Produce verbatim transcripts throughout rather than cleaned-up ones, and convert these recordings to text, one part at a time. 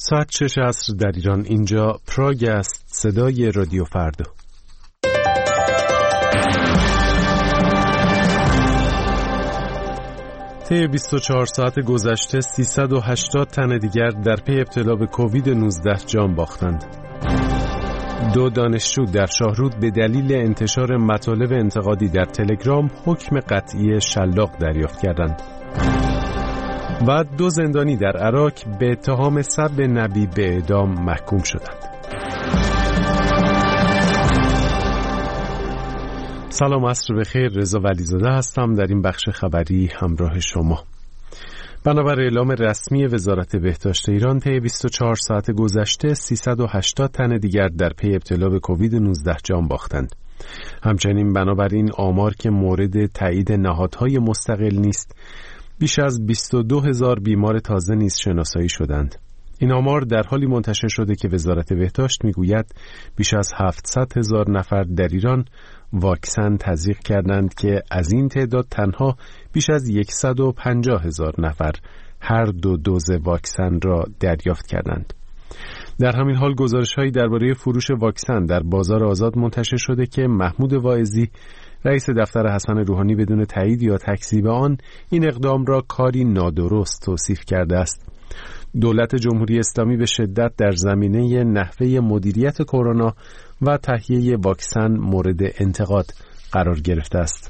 ساعت شش عصر در ایران. اینجا پراگ است، صدای رادیو فردا. طی بیست و چهار ساعت گذشته سیصد و هشتاد تن دیگر در پی ابتلا به کووید نوزده جان باختند. دو دانشجو در شاهرود به دلیل انتشار مطالب انتقادی در تلگرام حکم قطعی شلاق دریافت کردند. و دو زندانی در عراق به اتهام سب نبی به اعدام محکوم شدند. سلام، عصر بخیر. رضا ولیزاده هستم. در این بخش خبری همراه شما. بنابر اعلام رسمی وزارت بهداشت ایران، طی بیست و چهار ساعت گذشته سیصد و هشتاد تن دیگر در پی ابتلا به کووید نوزده جان باختند. همچنین بنابر این آمار که مورد تایید نهادهای مستقل نیست، بیش از بیست و دو هزار بیمار تازه نیز شناسایی شدند. این آمار در حالی منتشر شده که وزارت بهداشت میگوید بیش از هفتصد هزار نفر در ایران واکسن تزریق کردند که از این تعداد تنها بیش از صد و پنجاه هزار نفر هر دو دوز واکسن را دریافت کردند. در همین حال گزارش‌هایی درباره فروش واکسن در بازار آزاد منتشر شده که محمود واعظی، رئیس دفتر حسن روحانی، بدون تایید یا تکذیب آن این اقدام را کاری نادرست توصیف کرده است. دولت جمهوری اسلامی به شدت در زمینه نحوه مدیریت کرونا و تهیه واکسن مورد انتقاد قرار گرفته است.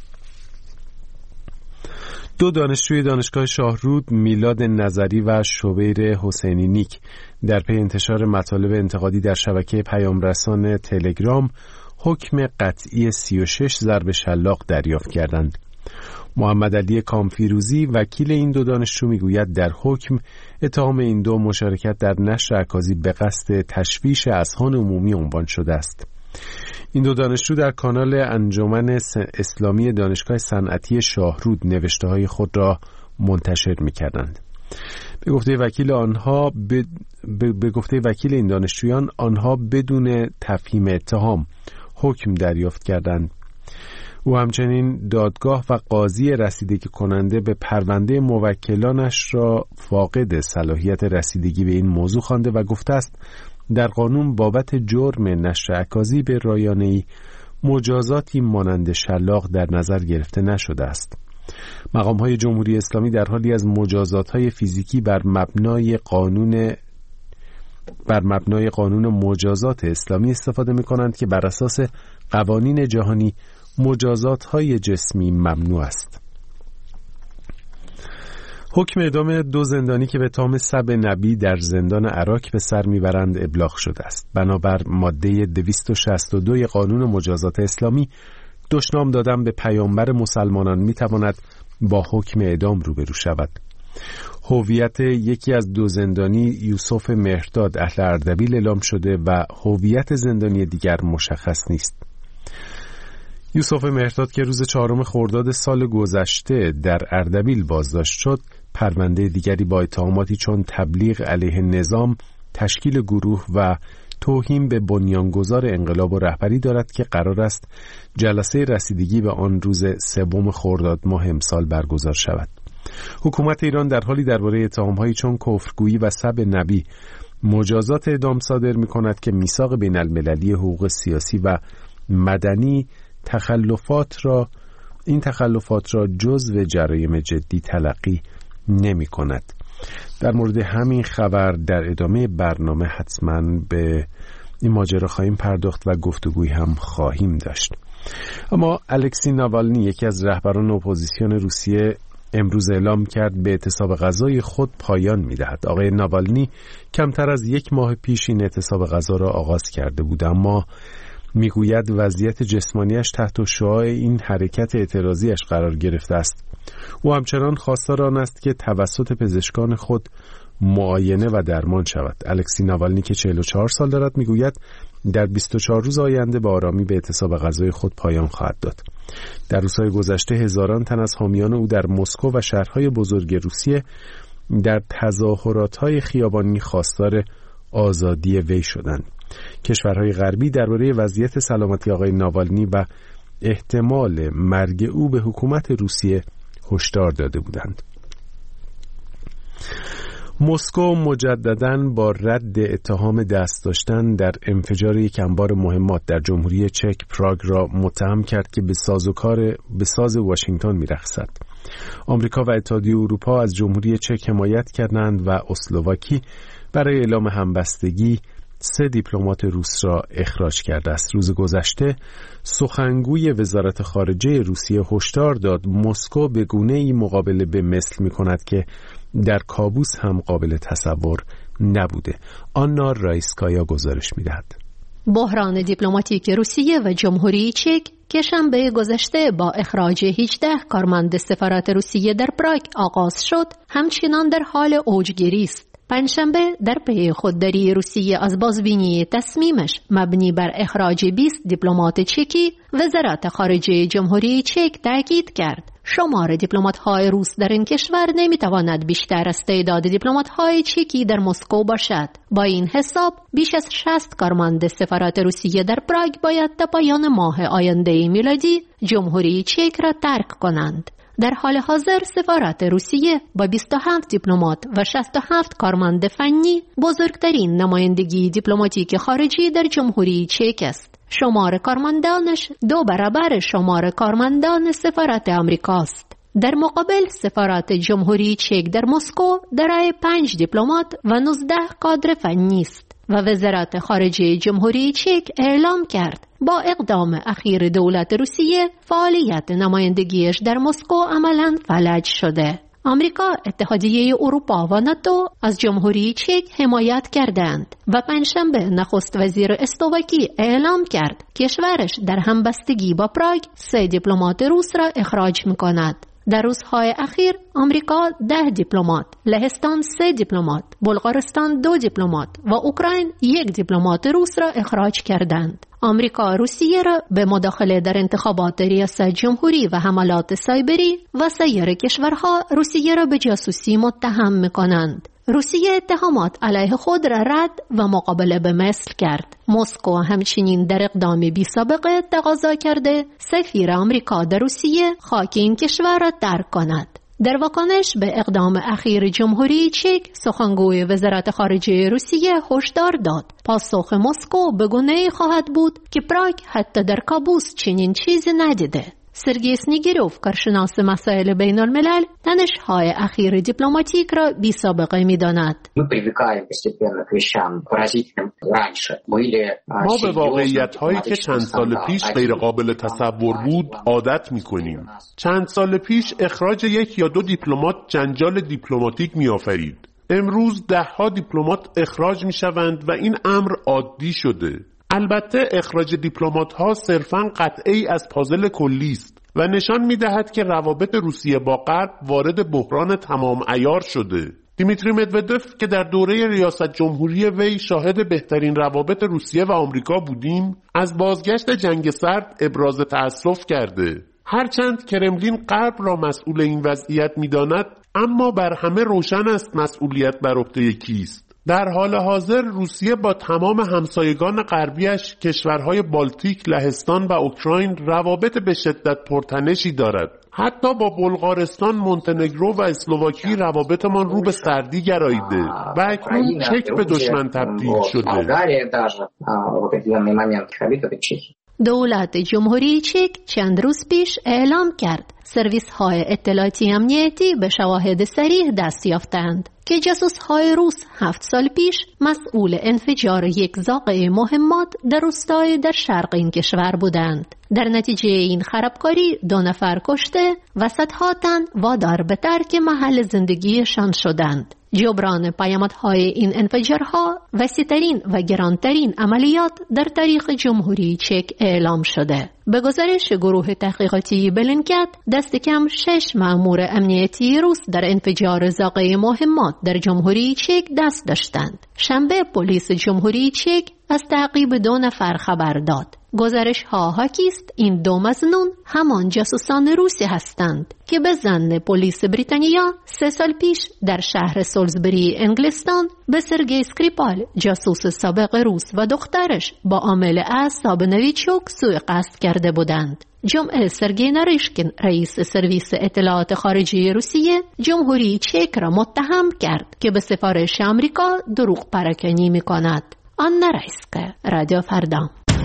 دو دانشجوی دانشگاه شاهرود، میلاد نظری و شوبیر حسینی نیک، در پی انتشار مطالب انتقادی در شبکه پیامرسان تلگرام حکم قطعی سی و شش ضرب شلاق دریافت کردند. محمد علی کامفیروزی، وکیل این دو دانشجو، میگوید در حکم اتهام این دو مشارکت در نشر عکاسی به قصد تشویش اذهان عمومی عنوان شده است. این دو دانشجو در کانال انجمن اسلامی دانشگاه صنعتی شاهرود نوشته‌های خود را منتشر می‌کردند. به گفته وکیل آنها به, به, به گفته وکیل این دانشجویان، آنها بدون تفهیم اتهام حکم دریافت کردند. او همچنین دادگاه و قاضی رسیدگی کننده به پرونده موکلانش را فاقد صلاحیت رسیدگی به این موضوع خوانده و گفته است در قانون بابت جرم نشر عکاسی به رایانه‌ای مجازاتی مانند شلاق در نظر گرفته نشده است. مقام‌های جمهوری اسلامی در حالی از مجازات‌های فیزیکی بر مبنای قانون بر مبنای قانون مجازات اسلامی استفاده می‌کنند که بر اساس قوانین جهانی مجازات‌های جسمی ممنوع است. حکم اعدام دو زندانی که به اتهام سب نبی در زندان عراق به سر میبرند ابلاغ شده است. بنابر ماده دویست و شصت و دو قانون مجازات اسلامی، دشنام دادن به پیامبر مسلمانان میتواند با حکم اعدام روبرو شود. هویت یکی از دو زندانی، یوسف مهرداد اهل اردبیل، اعلام شده و هویت زندانی دیگر مشخص نیست. یوسف مهرداد که روز چهارم خرداد سال گذشته در اردبیل بازداشت شد، پرونده دیگری با اتهاماتی چون تبلیغ علیه نظام، تشکیل گروه و توهین به بنیانگذار انقلاب و رهبری دارد که قرار است جلسه رسیدگی به آن روز سوم خرداد ماه امسال برگزار شود. حکومت ایران در حالی درباره اتهام‌هایی چون کفرگویی و سب نبی مجازات اعدام صادر می‌کند که میثاق بین‌المللی حقوق سیاسی و مدنی تخلفات را این تخلفات را جزو جرایم جدی تلقی نمی کند. در مورد همین خبر در ادامه برنامه حتما به این ماجرا خواهیم پرداخت و گفتگوی هم خواهیم داشت. اما الکسی ناوالنی، یکی از رهبران اپوزیسیون روسیه، امروز اعلام کرد به اعتصاب غذای خود پایان می دهد. آقای ناوالنی کمتر از یک ماه پیش این اعتصاب غذا را آغاز کرده بود، اما میگوید وضعیت جسمانیش تحت شعاع این حرکت اعتراضیش قرار گرفته است. او همچنان خواستار آن است که توسط پزشکان خود معاینه و درمان شود. الکسی ناوالنی که چهل و چهار سال دارد میگوید در بیست و چهار روز آینده به آرامی به اعتصاب غذای خود پایان خواهد داد. در روزهای گذشته هزاران تن از حامیان او در مسکو و شهرهای بزرگ روسیه در تظاهرات‌های خیابانی خواستار آزادی وی شدند. کشورهای غربی درباره وضعیت سلامتی آقای ناوالنی و احتمال مرگ او به حکومت روسیه هشدار داده بودند. مسکو مجدداً با رد اتهام دست داشتن در انفجار یک انبار مهمات در جمهوری چک پراگ را متهم کرد که به سازوکار به ساز واشنگتن می‌رقصد. آمریکا و اتحادیه اروپا از جمهوری چک حمایت کردند و اسلواکی برای اعلام همبستگی سه دیپلمات روس را اخراج کرده است. روز گذشته سخنگوی وزارت خارجه روسیه هشدار داد مسکو به گونه‌ای مقابله به مثل می‌کند که در کابوس هم قابل تصور نبوده. آنا رایسکایا گزارش می‌دهد. بحران دیپلماتیک روسیه و جمهوری چک که شنبه گذشته با اخراج هجده کارمند سفارت روسیه در پراگ آغاز شد، همچنان در حال اوجگیری است. پنجشنبه در پی خودداری روسیه از بازبینی تصمیمش مبنی بر اخراج بیست دیپلمات چکی، وزارت خارجه جمهوری چک تاکید کرد شمار دیپلمات‌های روس در این کشور نمی‌تواند بیشتر از تعداد دیپلمات‌های چکی در مسکو باشد. با این حساب بیش از شصت کارمند سفارت روسیه در پراگ باید تا پایان ماه آینده میلادی جمهوری چک را ترک کنند. در حال حاضر سفارت روسیه با بیست و هفت دیپلمات و شصت و هفت کارمند فنی بزرگترین نمایندگی دیپلماتیک خارجی در جمهوری چک است. شمار کارمندانش دو برابر شمار کارمندان سفارت آمریکاست. در مقابل سفارت جمهوری چک در مسکو دارای پنج دیپلمات و نوزده کادر فنی است و وزارت خارجه جمهوری چک اعلام کرد با اقدام اخیر دولت روسیه فعالیت نمایندگیش در مسکو عملاً فلج شده. آمریکا، اتحادیه اروپا و ناتو از جمهوری چک حمایت کردند و پنجشنبه نخست وزیر اسلواکی اعلام کرد کشورش در همبستگی با پراگ سه دیپلمات روس را اخراج می‌کند. در روزهای اخیر آمریکا ده دیپلمات، لهستان سه دیپلمات، بلغارستان دو دیپلمات و اوکراین یک دیپلمات روس را اخراج کردند. آمریکا روسیه را به مداخله در انتخابات ریاست جمهوری و حملات سایبری و سایر کشورها روسیه را به جاسوسی متهم می‌کنند. روسیه اتهامات علیه خود را رد و مقابله به مثل کرد. مسکو همچنین در اقدام بی سابقه تقاضا کرده سفیر آمریکا در روسیه خاک این کشور را ترک کند. در واکنش به اقدام اخیر جمهوری چک، سخنگوی وزارت خارجه روسیه هشدار داد پاسخ مسکو به گونه‌ای خواهد بود که پراگ حتی در کابوس چنین چیزی ندیده. سرگی سنیگیروف، کارشناس مسائل بین الملل، تنش‌های اخیر دیپلماتیک را بی سابقه می‌داند. ما به واقعیت‌هایی که چند سال پیش غیر قابل تصور بود عادت می‌کنیم. چند سال پیش اخراج یک یا دو دیپلمات جنجال دیپلماتیک می‌آفرید. امروز ده‌ها دیپلمات اخراج می‌شوند و این امر عادی شده. البته اخراج دیپلمات‌ها صرفاً قطعی از پازل کلی است و نشان می‌دهد که روابط روسیه با غرب وارد بحران تمام عیار شده. دیمیتری مدودف که در دوره ریاست جمهوری وی شاهد بهترین روابط روسیه و آمریکا بودیم، از بازگشت جنگ سرد ابراز تأسف کرده. هرچند کرملین غرب را مسئول این وضعیت می‌داند، اما بر همه روشن است مسئولیت بر عهده کیست. در حال حاضر روسیه با تمام همسایگان غربیش، کشورهای بالتیک، لهستان و اوکراین روابط به شدت پرتنشی دارد. حتی با بلغارستان، مونتنگرو و اسلواکی روابطمان رو به سردی گراییده و اکنون چک به دشمن تبدیل شده. دولت جمهوری چک چند روز پیش اعلام کرد سرویس های اطلاعاتی امنیتی به شواهد صریح دست یافتند که جاسوس های روس هفت سال پیش مسئول انفجار یک زاغه مهمات در روستای در شرق این کشور بودند. در نتیجه این خرابکاری دو نفر کشته و صدها تن وادار به ترک محل زندگیشان شدند. جبران پیامدهای این انفجارها وسیع‌ترین و گرانترین عملیات در تاریخ جمهوری چک اعلام شده. به گزارش گروه تحقیقاتی بلینکت، دست کم شش مأمور امنیتی روس در انفجار زاغه مهمات در جمهوری چک دست داشتند. شنبه پلیس جمهوری چک از تعقیب دو نفر خبر داد. گزارش ها حاکی است این دو مظنون همان جاسوسان روسی هستند که به ظن پلیس بریتانیا سه سال پیش در شهر سولزبری انگلستان به سرگئی اسکریپال جاسوس سابق روس و دخترش با عامل اعصاب نویچوک سوء قصد کرده بودند. جمعه سرگئی ناریشکین رئیس سرویس اطلاعات خارجی روسیه جمهوری چک را متهم کرد که به سفارش آمریکا دروغ پراکنی می کند. آنا رایسکا، رادیو فردا.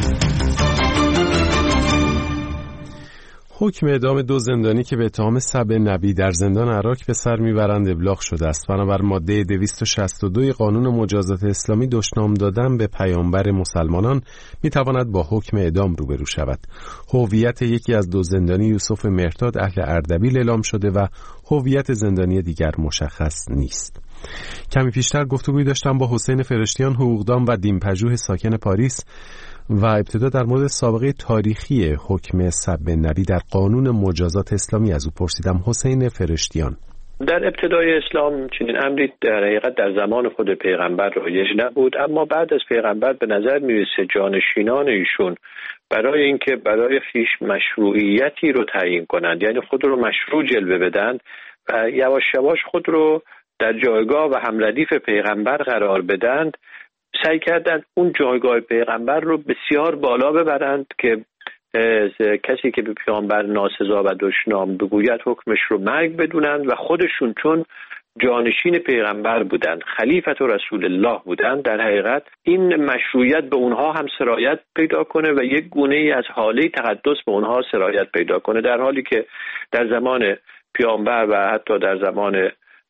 حکم اعدام دو زندانی که به اتهام سب نبی در زندان عراق به سر میبرند ابلاغ شده است. بنابر ماده دویست و شصت و دو قانون مجازات اسلامی دشنام دادن به پیامبر مسلمانان میتواند با حکم اعدام روبرو شود. هویت یکی از دو زندانی یوسف مهرداد اهل اردبیل اعلام شده و هویت زندانی دیگر مشخص نیست. کمی پیشتر گفتگوی داشتم با حسین فرشتیان، حقوقدان و دین‌پژوه ساکن پاریس، و ابتدا در مورد سابقه تاریخی حکم سب نبی در قانون مجازات اسلامی از او پرسیدم. حسین فرشتیان: در ابتدای اسلام چنین امری در حقیقت در زمان خود پیغمبر رایج نبود، اما بعد از پیغمبر به نظر میرسه جانشینان ایشون برای اینکه برای خیش مشروعیتی رو تعیین کنند، یعنی خود رو مشروع جلوه بدن و یواش یواش خود رو در جایگاه و همردیف پیغمبر قرار بدند، سعی کردند اون جایگاه پیغمبر رو بسیار بالا ببرند که کسی که به پیامبر ناسزا و دشنام بگوید حکمش رو مرگ بدونند و خودشون چون جانشین پیغمبر بودند، خلیفت و رسول الله بودند، در حقیقت این مشروعیت به اونها هم سرایت پیدا کنه و یک گونه ای از حاله تقدس به اونها سرایت پیدا کنه، در حالی که در زمان پیامبر و حتی در زمان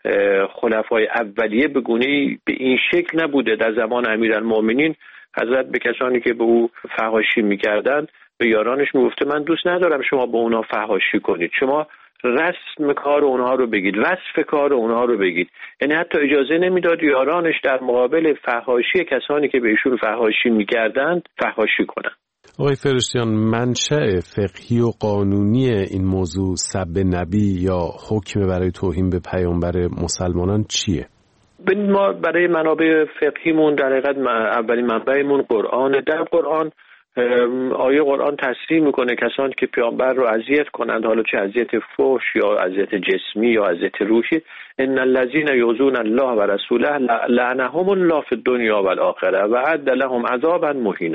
خلفای اولیه به گونه‌ای به این شکل نبوده. در زمان امیرالمؤمنین حضرت به کسانی که به او فحاشی می‌کردند به یارانش میگفته من دوست ندارم شما به اونها فحاشی کنید، شما رسم کار اونها رو بگید، وصف کار اونها رو بگید. یعنی حتی اجازه نمیداد یارانش در مقابل فحاشی کسانی که به ایشون فحاشی می‌کردند فحاشی کنند. آقای فرشتیان، منشأ فقهی و قانونی این موضوع سب نبی یا حکم برای توهین به پیامبر مسلمانان چیه؟ ما برای منابع فقهیمون در حقیقت اولین منبعمون قرآن. در قرآن آیه قرآن تصریح میکنه کسانی که پیامبر رو اذیت کنند، حالا چه اذیت فحش یا اذیت جسمی یا اذیت روحی، ان الذين يؤذون الله و رسوله لعنهم الله فی الدنیا و الاخره و اعد لهم عذابا مهینا.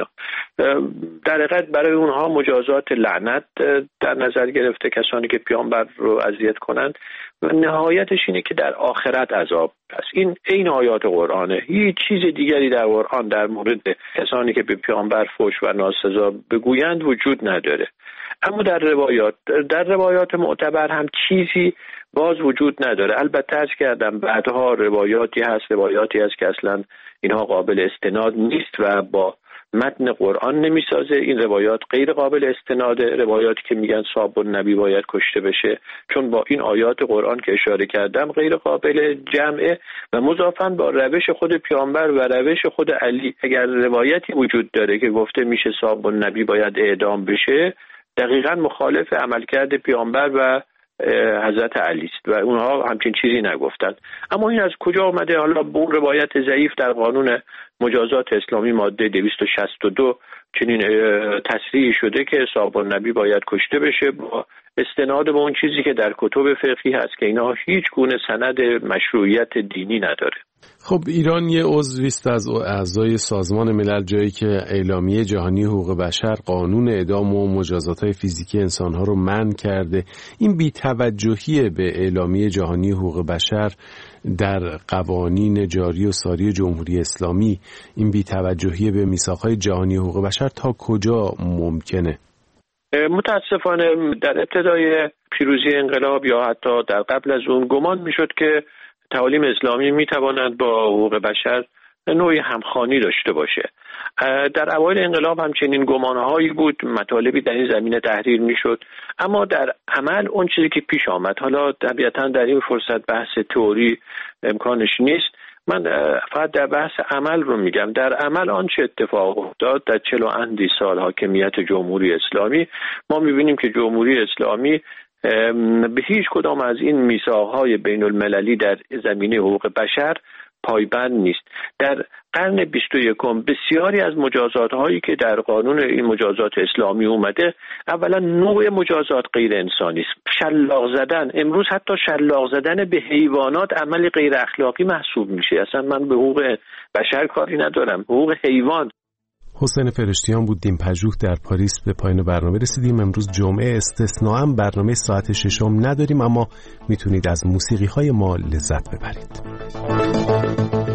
در حقیقت برای اونها مجازات لعنت در نظر گرفته کسانی که پیامبر رو اذیت کنند و نهایتش اینه که در آخرت عذاب. پس این این آیات قرآنه، هیچ چیز دیگری در قرآن در مورد کسانی که به پیامبر فحش و ناسزا بگویند وجود نداره. اما در روایات در روایات معتبر هم چیزی باز وجود نداره. البته عرض کردم بعدها روایاتی هست روایاتی هست که اصلا اینها قابل استناد نیست و با متن قرآن نمیسازه. این روایات غیر قابل استناده، روایاتی که میگن صاحب النبی باید کشته بشه، چون با این آیات قرآن که اشاره کردم غیر قابل جمعه و مضافاً با روش خود پیامبر و روش خود علی. اگر روایتی وجود داره که گفته میشه صاحب النبی باید اعدام بشه، دقیقاً مخالف عملکرد پیامبر و حضرت علی است و اونها همچین چیزی نگفتن. اما این از کجا آمده؟ حالا به اون روایت ضعیف در قانون مجازات اسلامی ماده دویست و شصت و دو چنین تصریح شده که صاحب النبی باید کشته بشه، با استناد به اون چیزی که در کتب فقهی هست که اینا هیچ گونه سند مشروعیت دینی نداره. خب ایران یه عضوی است از اعضای سازمان ملل، جایی که اعلامیه جهانی حقوق بشر قانون اعدام و مجازات‌های فیزیکی انسان‌ها رو منع کرده. این بی‌توجهی به اعلامیه جهانی حقوق بشر در قوانین جاری و ساری جمهوری اسلامی، این بی‌توجهی به میثاق‌های جهانی حقوق بشر تا کجا ممکنه؟ متاسفانه در ابتدای پیروزی انقلاب یا حتی در قبل از اون گمان میشد که تعالیم اسلامی میتوانند با حقوق بشر نوعی همخوانی داشته باشه. در اوایل انقلاب همچنین گمانهایی بود، مطالبی در این زمینه تحریر میشد، اما در عمل اون چیزی که پیش آمد، حالا طبیعتا در این فرصت بحث تئوری امکانش نیست، من فقط در بحث عمل رو میگم. در عمل آنچه اتفاق افتاد در چهل و اندی سال حاکمیت جمهوری اسلامی، ما میبینیم که جمهوری اسلامی به هیچ کدام از این میثاق‌های بین المللی در زمینه حقوق بشر پایبند نیست. در قرن بیست و یکم بسیاری از مجازات هایی که در قانون این مجازات اسلامی اومده، اولا نوع مجازات غیر انسانی است. شلاق زدن، امروز حتی شلاق زدن به حیوانات عمل غیر اخلاقی محسوب میشه. اصلا من به حقوق بشر کاری ندارم، حقوق حیوان. حسین فرشتیان بود، دیم پژوه در پاریس. به پایان برنامه رسیدیم. امروز جمعه استثناءً برنامه ساعت ششم نداریم، اما میتونید از موسیقی های ما لذت ببرید.